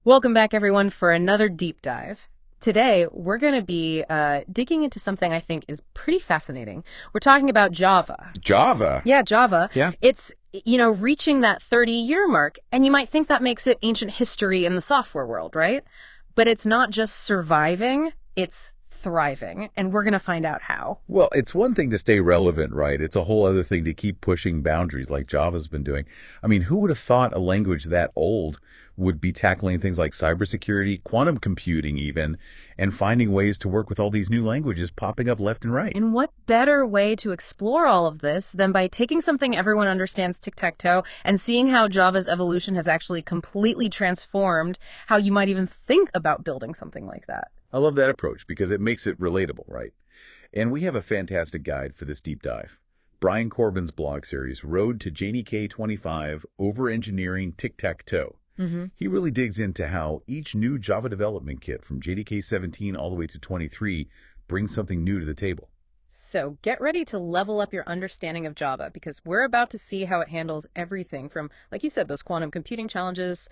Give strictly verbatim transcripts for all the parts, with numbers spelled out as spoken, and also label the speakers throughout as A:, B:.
A: Welcome back, everyone, for another deep dive. Today, we're going to be uh, digging into something I think is pretty fascinating. We're talking about Java.
B: Java?
A: Yeah, Java.
B: Yeah.
A: It's, you know, reaching that thirty-year mark, and you might think that makes it ancient history in the software world, right? But it's not just surviving, it's thriving, and we're going to find out how.
B: Well, it's one thing to stay relevant, right? It's a whole other thing to keep pushing boundaries like Java's been doing. I mean, who would have thought a language that old would be tackling things like cybersecurity, quantum computing even, and finding ways to work with all these new languages popping up left and right?
A: And what better way to explore all of this than by taking something everyone understands, tic-tac-toe, and seeing how Java's evolution has actually completely transformed how you might even think about building something like that.
B: I love that approach because it makes it relatable, right? And we have a fantastic guide for this deep dive. Brian Corbin's blog series, Road to J D K twenty-five, Over-Engineering Tic-Tac-Toe.
A: Mm-hmm.
B: He really digs into how each new Java development kit from J D K seventeen all the way to twenty-three brings something new to the table.
A: So get ready to level up your understanding of Java, because we're about to see how it handles everything from, like you said, those quantum computing challenges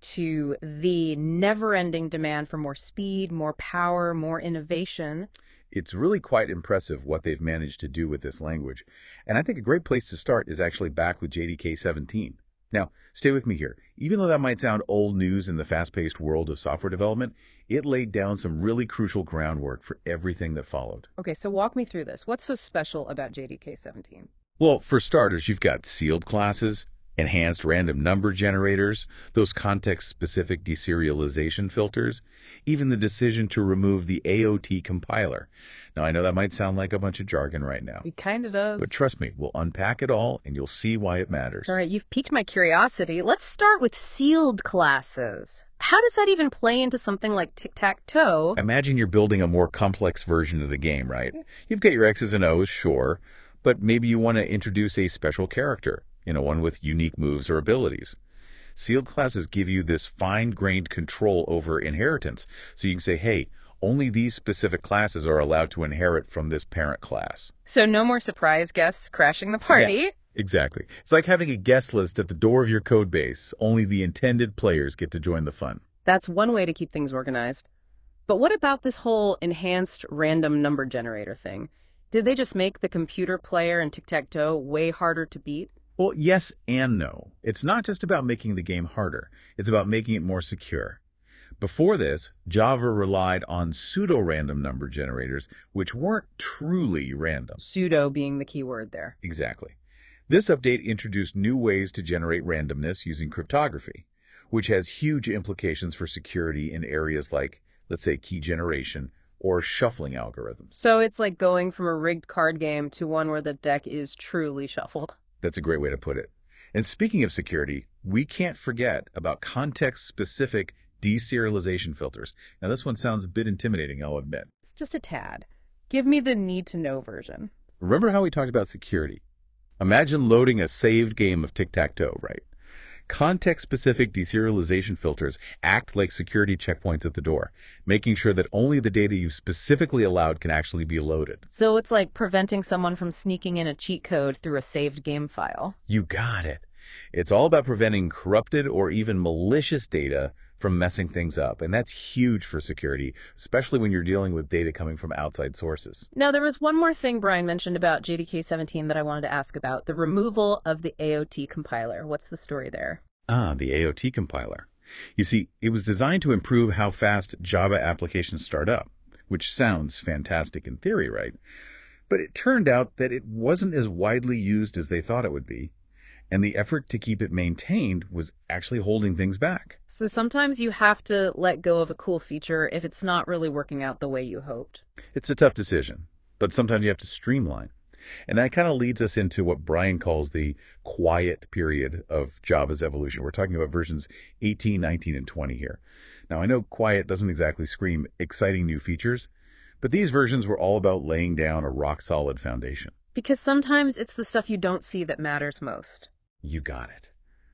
A: to the never-ending demand for more speed, more power, more innovation.
B: It's really quite impressive what they've managed to do with this language. And I think a great place to start is actually back with J D K seventeen. Now, stay with me here. Even though that might sound old news in the fast-paced world of software development, it laid down some really crucial groundwork for everything that followed.
A: Okay, so walk me through this. What's so special about J D K seventeen?
B: Well, for starters, you've got sealed classes, enhanced random number generators, those context-specific deserialization filters, even the decision to remove the A O T compiler. Now, I know that might sound like a bunch of jargon right now,
A: It kind of does.
B: but trust me, we'll unpack it all and you'll see why it matters.
A: All right, you've piqued my curiosity. Let's start with sealed classes. How does that even play into something like tic-tac-toe?
B: Imagine you're building a more complex version of the game, right? You've got your X's and O's, sure, but maybe you want to introduce a special character, you know, one with unique moves or abilities. Sealed classes give you this fine-grained control over inheritance. So you can say, hey, only these specific classes are allowed to inherit from this parent class.
A: So no more surprise guests crashing the party.
B: Yeah, exactly. It's like having a guest list at the door of your code base. Only the intended players get to join the fun.
A: That's one way to keep things organized. But what about this whole enhanced random number generator thing? Did they just make the computer player in tic-tac-toe way harder to beat?
B: Well, yes and no. It's not just about making the game harder. It's about making it more secure. Before this, Java relied on pseudo-random number generators, which weren't truly random.
A: Pseudo being the key word there.
B: Exactly. This update introduced new ways to generate randomness using cryptography, which has huge implications for security in areas like, let's say, key generation or shuffling algorithms.
A: So it's like going from a rigged card game to one where the deck is truly shuffled.
B: That's a great way to put it. And speaking of security, we can't forget about context-specific deserialization filters. Now, this one sounds a bit intimidating, I'll admit.
A: It's just a tad. Give me the need-to-know version.
B: Remember how we talked about security? Imagine loading a saved game of tic-tac-toe, right? Context-specific deserialization filters act like security checkpoints at the door, making sure that only the data you've specifically allowed can actually be loaded.
A: So it's like preventing someone from sneaking in a cheat code through a saved game file.
B: You got it. It's all about preventing corrupted or even malicious data from messing things up, and that's huge for security, especially when you're dealing with data coming from outside sources.
A: Now, there was one more thing Brian mentioned about J D K seventeen that I wanted to ask about, the removal of the A O T compiler. What's the story there?
B: Ah, the A O T compiler. You see, it was designed to improve how fast Java applications start up, which sounds fantastic in theory, right? But it turned out that it wasn't as widely used as they thought it would be, and the effort to keep it maintained was actually holding things back.
A: So sometimes you have to let go of a cool feature if it's not really working out the way you hoped.
B: It's a tough decision, but sometimes you have to streamline. And that kind of leads us into what Brian calls the quiet period of Java's evolution. We're talking about versions eighteen, nineteen, and twenty here. Now, I know quiet doesn't exactly scream exciting new features, but these versions were all about laying down a rock-solid foundation.
A: Because sometimes it's the stuff you don't see that matters most.
B: You got it.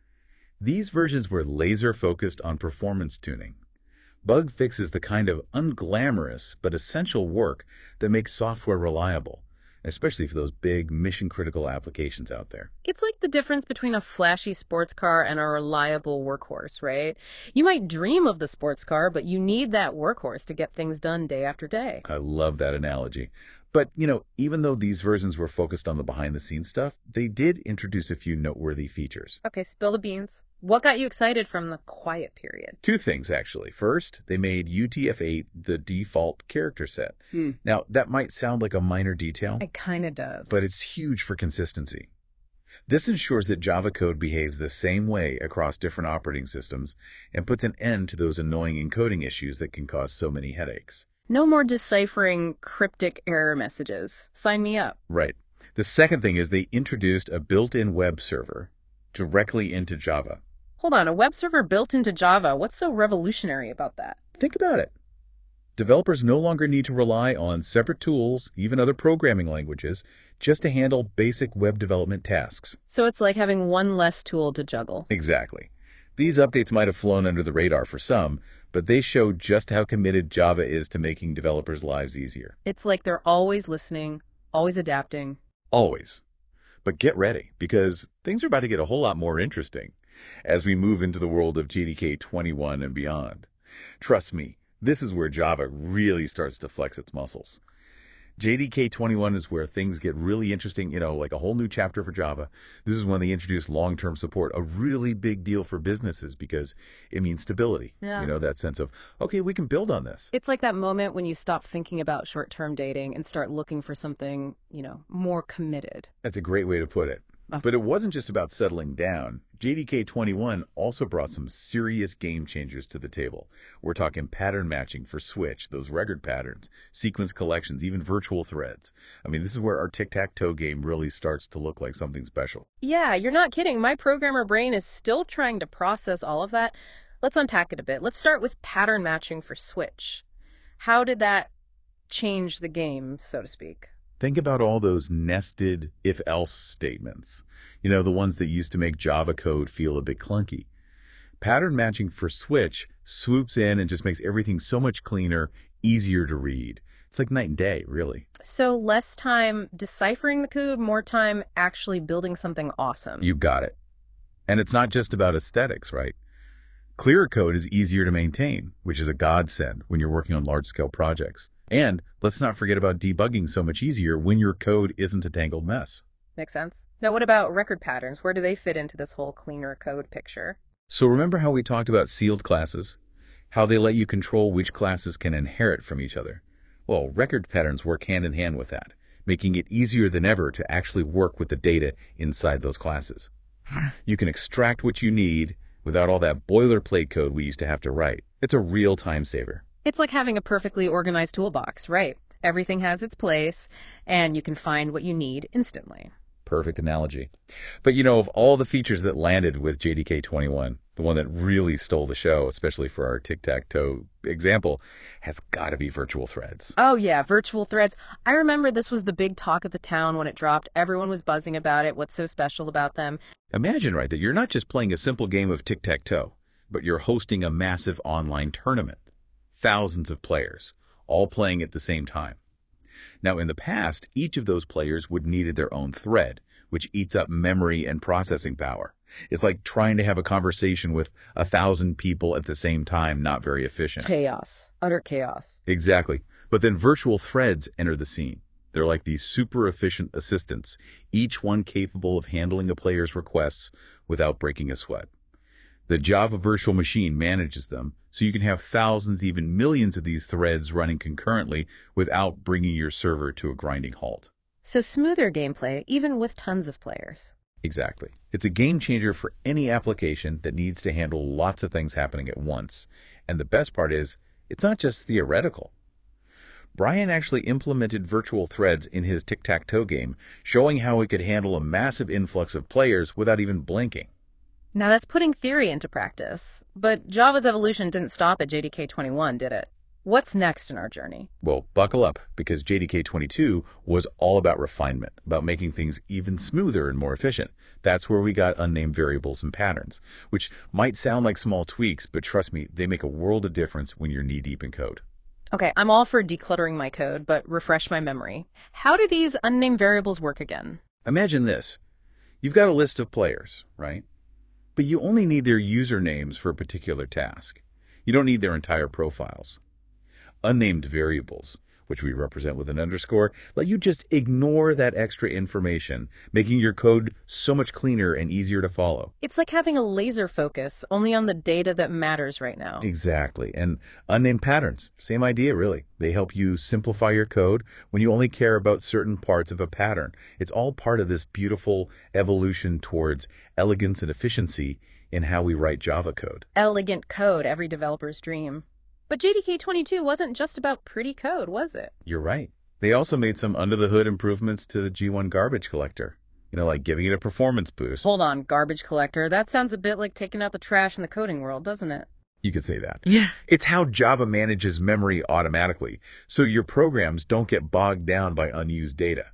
B: These versions were laser-focused on performance tuning. Bug fixes the kind of unglamorous but essential work that makes software reliable. especially for those big mission-critical applications out there.
A: It's like the difference between a flashy sports car and a reliable workhorse, right? You might dream of the sports car, but you need that workhorse to get things done day after day.
B: I love that analogy. But, you know, even though these versions were focused on the behind-the-scenes stuff, they did introduce a few noteworthy features.
A: Okay, spill the beans. What got you excited from the quiet period?
B: Two things, actually. First, they made U T F eight the default character set.
A: Hmm.
B: Now, that might sound like a minor detail,
A: It kind of does.
B: but it's huge for consistency. This ensures that Java code behaves the same way across different operating systems and puts an end to those annoying encoding issues that can cause so many headaches.
A: No more deciphering cryptic error messages. Sign me up.
B: Right. The second thing is they introduced a built-in web server directly into Java.
A: Hold on, a web server built into Java. What's so revolutionary about that?
B: Think about it. Developers no longer need to rely on separate tools, even other programming languages, just to handle basic web development tasks.
A: So it's like having one less tool to juggle.
B: Exactly. These updates might have flown under the radar for some, but they show just how committed Java is to making developers' lives easier.
A: It's like they're always listening, always adapting.
B: Always. But get ready, because things are about to get a whole lot more interesting as we move into the world of J D K twenty-one and beyond. Trust me, this is where Java really starts to flex its muscles. J D K twenty-one is where things get really interesting, you know, like a whole new chapter for Java. This is when they introduce long-term support, a really big deal for businesses because it means stability.
A: Yeah.
B: You know, that sense of, okay, we can build on this.
A: It's like that moment when you stop thinking about short-term dating and start looking for something, you know, more committed.
B: That's a great way to put it.
A: Oh.
B: But it wasn't just about settling down. J D K twenty-one also brought some serious game changers to the table. We're talking pattern matching for Switch, those record patterns, sequence collections, even virtual threads. I mean, this is where our tic-tac-toe game really starts to look like something special.
A: Yeah, you're not kidding. My programmer brain is still trying to process all of that. Let's unpack it a bit. Let's start with pattern matching for Switch. How did that change the game, so to speak?
B: Think about all those nested if-else statements. You know, the ones that used to make Java code feel a bit clunky. Pattern matching for Switch swoops in and just makes everything so much cleaner, easier to read. It's like night and day, really.
A: So less time deciphering the code, more time actually building something awesome.
B: You got it. And it's not just about aesthetics, right? Clearer code is easier to maintain, which is a godsend when you're working on large-scale projects. And let's not forget about debugging so much easier when your code isn't a tangled mess.
A: Makes sense. Now, what about record patterns? Where do they fit into this whole cleaner code picture?
B: So remember how we talked about sealed classes? How they let you control which classes can inherit from each other? Well, record patterns work hand in hand with that, making it easier than ever to actually work with the data inside those classes. You can extract what you need without all that boilerplate code we used to have to write. It's a real time saver.
A: It's like having a perfectly organized toolbox, right? Everything has its place, and you can find what you need instantly.
B: Perfect analogy. But you know, of all the features that landed with J D K twenty-one, the one that really stole the show, especially for our tic-tac-toe example, has got to be virtual threads.
A: Oh yeah, virtual threads. I remember this was the big talk of the town when it dropped. Everyone was buzzing about it. What's so special about them?
B: Imagine, right, that you're not just playing a simple game of tic-tac-toe, but you're hosting a massive online tournament. Thousands of players, all playing at the same time. Now, in the past, each of those players would needed their own thread, which eats up memory and processing power. It's like trying to have a conversation with a thousand people at the same time, not very efficient.
A: Chaos. Utter chaos.
B: Exactly. But then virtual threads enter the scene. They're like these super efficient assistants, each one capable of handling a player's requests without breaking a sweat. The Java virtual machine manages them, so you can have thousands, even millions of these threads running concurrently without bringing your server to a grinding halt.
A: So smoother gameplay, even with tons of players.
B: Exactly. It's a game changer for any application that needs to handle lots of things happening at once. And the best part is, it's not just theoretical. Brian actually implemented virtual threads in his tic-tac-toe game, showing how it could handle a massive influx of players without even blinking.
A: Now that's putting theory into practice. But Java's evolution didn't stop at J D K twenty-one, did it? What's next in our journey?
B: Well, buckle up, because J D K twenty-two was all about refinement, about making things even smoother and more efficient. That's where we got unnamed variables and patterns, which might sound like small tweaks, but trust me, they make a world of difference when you're knee-deep in code.
A: Okay, I'm all for decluttering my code, but refresh my memory. How do these unnamed variables work again?
B: Imagine this. You've got a list of players, right? But you only need their usernames for a particular task. You don't need their entire profiles. Unnamed variables, which we represent with an underscore, let you just ignore that extra information, making your code so much cleaner and easier to follow.
A: It's like having a laser focus only on the data that matters right now.
B: Exactly. And unnamed patterns, same idea, really. They help you simplify your code when you only care about certain parts of a pattern. It's all part of this beautiful evolution towards elegance and efficiency in how we write Java code.
A: Elegant code, every developer's dream. But J D K twenty-two wasn't just about pretty code, was it?
B: You're right. They also made some under-the-hood improvements to the G one garbage collector. You know, like giving it a performance boost.
A: Hold on, garbage collector. That sounds a bit like taking out the trash in the coding world, doesn't it?
B: You could say that.
A: Yeah.
B: It's how Java manages memory automatically, so your programs don't get bogged down by unused data.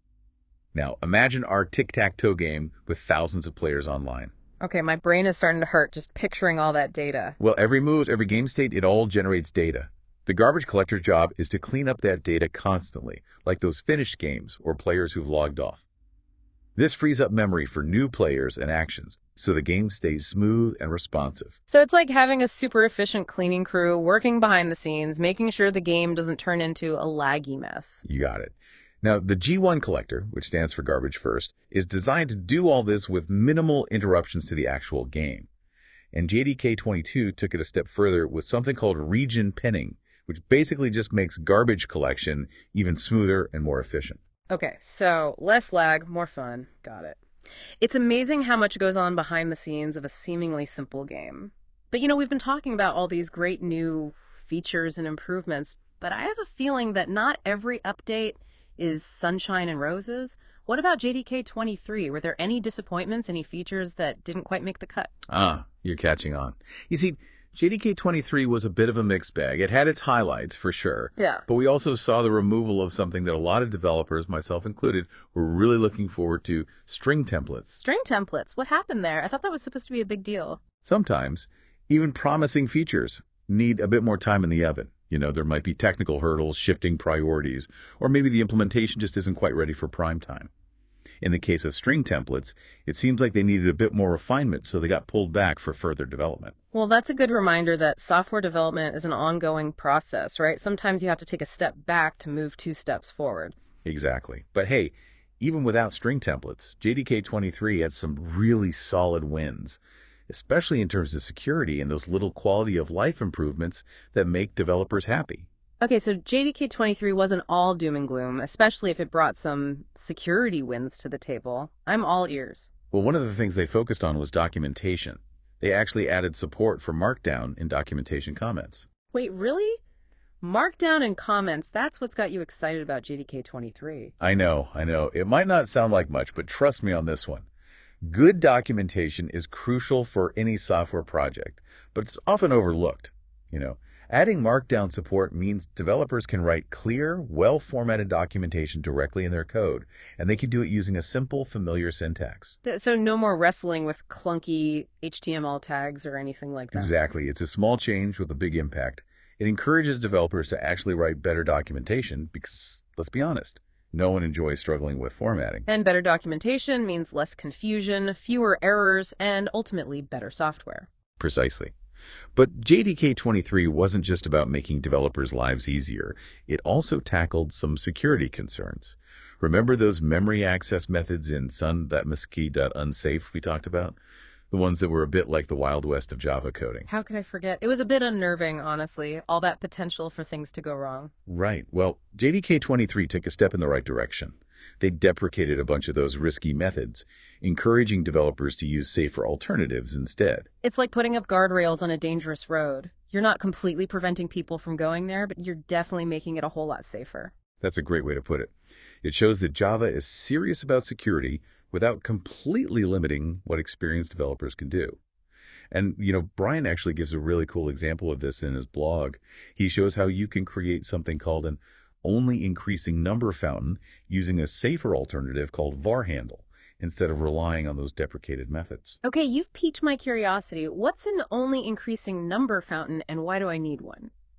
B: Now, imagine our tic-tac-toe game with thousands of players online.
A: Okay, my brain is starting to hurt just picturing all that data.
B: Well, every move, every game state, it all generates data. The garbage collector's job is to clean up that data constantly, like those finished games or players who've logged off. This frees up memory for new players and actions, so the game stays smooth and responsive.
A: So it's like having a super efficient cleaning crew working behind the scenes, making sure the game doesn't turn into a laggy mess.
B: You got it. Now, the G one collector, which stands for garbage first, is designed to do all this with minimal interruptions to the actual game. And J D K twenty-two took it a step further with something called region pinning, which basically just makes garbage collection even smoother and more efficient.
A: Okay, so less lag, more fun. Got it. It's amazing how much goes on behind the scenes of a seemingly simple game. But you know, we've been talking about all these great new features and improvements, but I have a feeling that not every update is sunshine and roses. What about J D K twenty-three? Were there any disappointments, any features that didn't quite make the cut?
B: Ah, you're catching on. You see, J D K twenty-three was a bit of a mixed bag. It had its highlights, for sure.
A: Yeah.
B: But we also saw the removal of something that a lot of developers, myself included, were really looking forward to, string templates.
A: String templates? What happened there? I thought that was supposed to be a big deal.
B: Sometimes, even promising features need a bit more time in the oven. You know, there might be technical hurdles, shifting priorities, or maybe the implementation just isn't quite ready for prime time. In the case of string templates, it seems like they needed a bit more refinement, so they got pulled back for further development.
A: Well, that's a good reminder that software development is an ongoing process, right? Sometimes you have to take a step back to move two steps forward.
B: Exactly. But hey, even without string templates, J D K twenty-three had some really solid wins, especially in terms of security and those little quality of life improvements that make developers happy.
A: Okay, so J D K twenty-three wasn't all doom and gloom, especially if it brought some security wins to the table. I'm all ears.
B: Well, one of the things they focused on was documentation. They actually added support for Markdown in documentation comments.
A: Wait, really? Markdown and comments, that's what's got you excited about J D K twenty-three.
B: I know, I know. It might not sound like much, but trust me on this one. Good documentation is crucial for any software project, but it's often overlooked. You know, adding Markdown support means developers can write clear, well-formatted documentation directly in their code, and they can do it using a simple, familiar syntax.
A: So no more wrestling with clunky H T M L tags or anything like that.
B: Exactly. It's a small change with a big impact. It encourages developers to actually write better documentation because, let's be honest, no one enjoys struggling with formatting.
A: And better documentation means less confusion, fewer errors, and ultimately better software.
B: Precisely. But J D K twenty-three wasn't just about making developers' lives easier. It also tackled some security concerns. Remember those memory access methods in sun.msky.unsafe we talked about? The ones that were a bit like the Wild West of Java coding.
A: How could I forget? It was a bit unnerving, honestly, all that potential for things to go wrong.
B: Right. Well, J D K twenty-three took a step in the right direction. They deprecated a bunch of those risky methods, encouraging developers to use safer alternatives instead.
A: It's like putting up guardrails on a dangerous road. You're not completely preventing people from going there, but you're definitely making it a whole lot safer.
B: That's a great way to put it. It shows that Java is serious about security without completely limiting what experienced developers can do. And, you know, Brian actually gives a really cool example of this in his blog. He shows how you can create something called an only increasing number fountain using a safer alternative called varhandle instead of relying on those deprecated methods.
A: Okay, you've piqued my curiosity. What's an only increasing number fountain and why do I need one?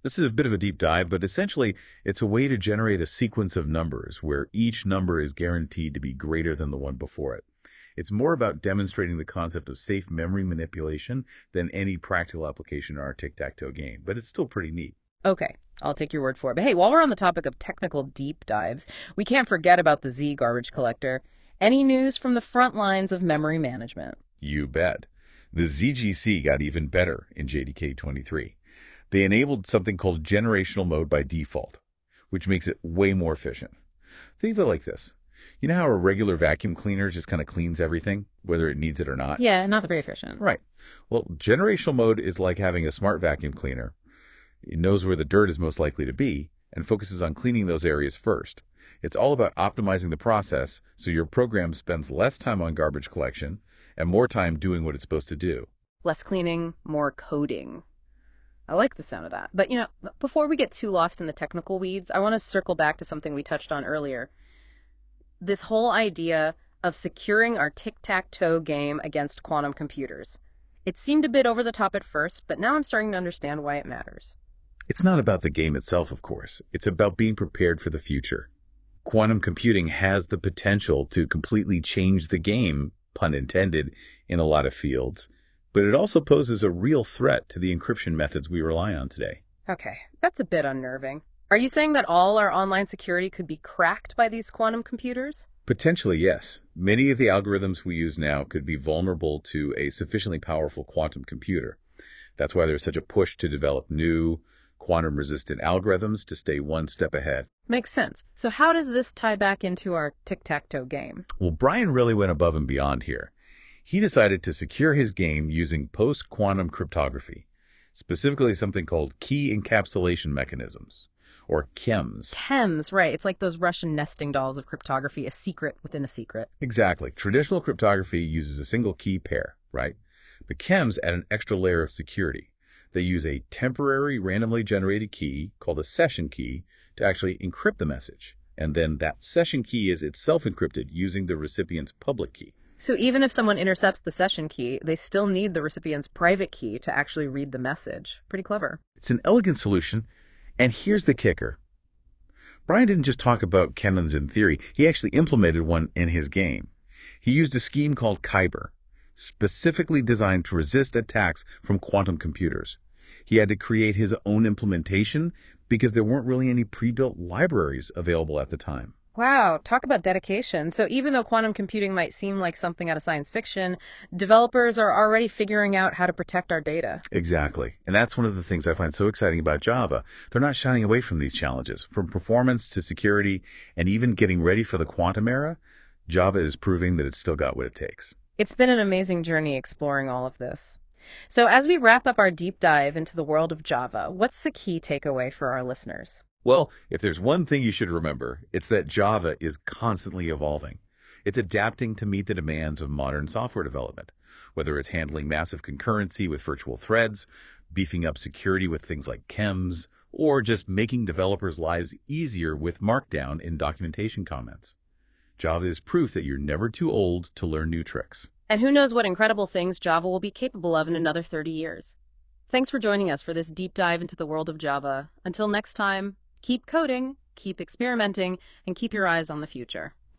B: This is a bit of a deep dive, but essentially it's a way to generate a sequence of numbers where each number is guaranteed to be greater than the one before it. It's more about demonstrating the concept of safe memory manipulation than any practical application in our tic-tac-toe game, but it's still pretty neat.
A: Okay, I'll take your word for it. But hey, while we're on the topic of technical deep dives, we can't forget about the Z garbage collector. Any news from the front lines of memory management?
B: You bet. The Z G C got even better in J D K twenty-three. They enabled something called generational mode by default, which makes it way more efficient. Think of it like this. You know how a regular vacuum cleaner just kind of cleans everything, whether it needs it or not?
A: Yeah, not very efficient.
B: Right. Well, generational mode is like having a smart vacuum cleaner. It knows where the dirt is most likely to be and focuses on cleaning those areas first. It's all about optimizing the process so your program spends less time on garbage collection and more time doing what it's supposed to do.
A: Less cleaning, more coding. I like the sound of that. But, you know, before we get too lost in the technical weeds, I want to circle back to something we touched on earlier. This whole idea of securing our tic-tac-toe game against quantum computers. It seemed a bit over the top at first, but now I'm starting to understand why it matters.
B: It's not about the game itself, of course. It's about being prepared for the future. Quantum computing has the potential to completely change the game, pun intended, in a lot of fields, but it also poses a real threat to the encryption methods we rely on today.
A: Okay, that's a bit unnerving. Are you saying that all our online security could be cracked by these quantum computers?
B: Potentially, yes. Many of the algorithms we use now could be vulnerable to a sufficiently powerful quantum computer. That's why there's such a push to develop new, quantum-resistant algorithms to stay one step ahead.
A: Makes sense. So how does this tie back into our tic-tac-toe game?
B: Well, Brian really went above and beyond here. He decided to secure his game using post-quantum cryptography, specifically something called key encapsulation mechanisms, or C E Ms.
A: C E Ms, right. It's like those Russian nesting dolls of cryptography, a secret within a secret.
B: Exactly. Traditional cryptography uses a single key pair, right? But C E Ms add an extra layer of security. They use a temporary randomly generated key called a session key to actually encrypt the message. And then that session key is itself encrypted using the recipient's public key.
A: So even if someone intercepts the session key, they still need the recipient's private key to actually read the message. Pretty clever.
B: It's an elegant solution. And here's the kicker. Brian didn't just talk about C E Ms in theory. He actually implemented one in his game. He used a scheme called Kyber, specifically designed to resist attacks from quantum computers. He had to create his own implementation because there weren't really any pre-built libraries available at the time.
A: Wow, talk about dedication. So even though quantum computing might seem like something out of science fiction, developers are already figuring out how to protect our data.
B: Exactly. And that's one of the things I find so exciting about Java. They're not shying away from these challenges. From performance to security and even getting ready for the quantum era, Java is proving that it's still got what it takes.
A: It's been an amazing journey exploring all of this. So as we wrap up our deep dive into the world of Java, what's the key takeaway for our listeners?
B: Well, if there's one thing you should remember, it's that Java is constantly evolving. It's adapting to meet the demands of modern software development, whether it's handling massive concurrency with virtual threads, beefing up security with things like C E Ms, or just making developers' lives easier with Markdown in documentation comments. Java is proof that you're never too old to learn new tricks.
A: And who knows what incredible things Java will be capable of in another thirty years. Thanks for joining us for this deep dive into the world of Java. Until next time, keep coding, keep experimenting, and keep your eyes on the future.